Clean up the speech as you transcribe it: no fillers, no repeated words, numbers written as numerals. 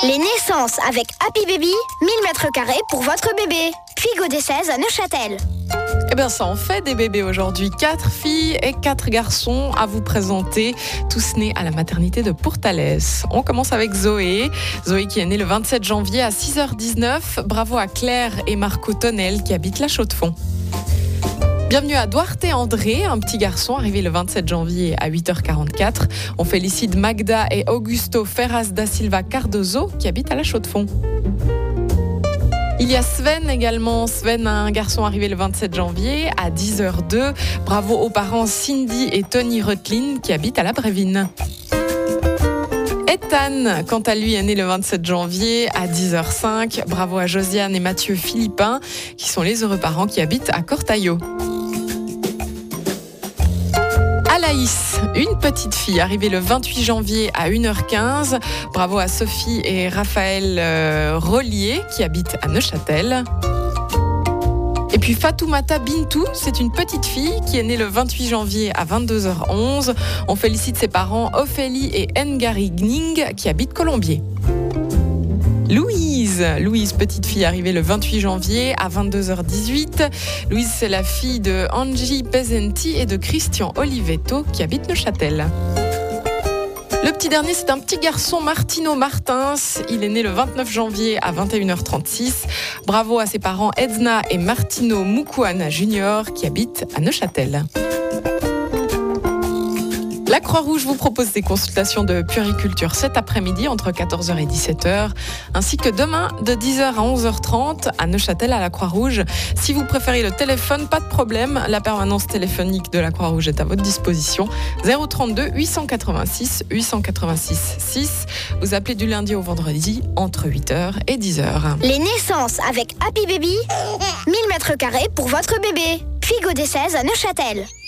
Les naissances avec Happy Baby, 1000 m² pour votre bébé. Puis Gaudé 16 à Neuchâtel. Eh bien, ça en fait des bébés aujourd'hui. 4 filles et 4 garçons à vous présenter, tous nés à la maternité de Pourtalès. On commence avec Zoé. Zoé qui est née le 27 janvier à 6h19. Bravo à Claire et Marco Tonnel qui habitent la Chaux-de-Fonds. Bienvenue à Duarte André, un petit garçon arrivé le 27 janvier à 8h44. On félicite Magda et Augusto Ferraz da Silva Cardozo qui habitent à la Chaux-de-Fonds. Il y a Sven également. Sven, un garçon arrivé le 27 janvier à 10h02. Bravo aux parents Cindy et Tony Reutlin qui habitent à la Brévine. Ethan, quant à lui, est né le 27 janvier à 10h05. Bravo à Josiane et Mathieu Philippin qui sont les heureux parents qui habitent à Cortaillot. Alaïs, une petite fille arrivée le 28 janvier à 1h15. Bravo à Sophie et Raphaël Rollier qui habitent à Neuchâtel. Et puis Fatoumata Bintou, c'est une petite fille qui est née le 28 janvier à 22h11. On félicite ses parents Ophélie et Ngari Gning qui habitent Colombier. Louise, petite fille arrivée le 28 janvier à 22h18. Louise, c'est la fille de Angie Pesenti et de Christian Olivetto qui habitent Neuchâtel. Le petit dernier, c'est un petit garçon, Martino Martins. Il est né le 29 janvier à 21h36. Bravo à ses parents Edna et Martino Mukwana Junior qui habitent à Neuchâtel. La Croix-Rouge vous propose des consultations de puériculture cet après-midi entre 14h et 17h, ainsi que demain de 10h à 11h30 à Neuchâtel à la Croix-Rouge. Si vous préférez le téléphone, pas de problème, la permanence téléphonique de la Croix-Rouge est à votre disposition. 032 886 886 6. Vous appelez du lundi au vendredi entre 8h et 10h. Les naissances avec Happy Baby, 1000 m² pour votre bébé. Puis Gaudé 16 à Neuchâtel.